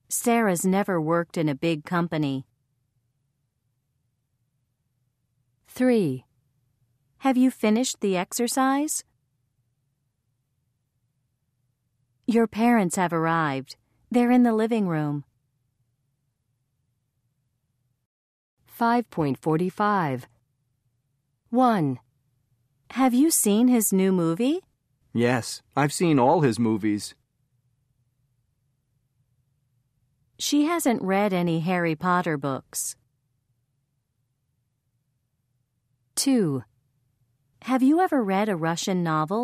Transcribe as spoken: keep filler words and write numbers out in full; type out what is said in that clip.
Sarah's never worked in a big company. three. Have you finished the exercise? Your parents have arrived. They're in the living room. five point four five. one. Have you seen his new movie? Yes, I've seen all his movies. She hasn't read any Harry Potter books. two. Have you ever read a Russian novel?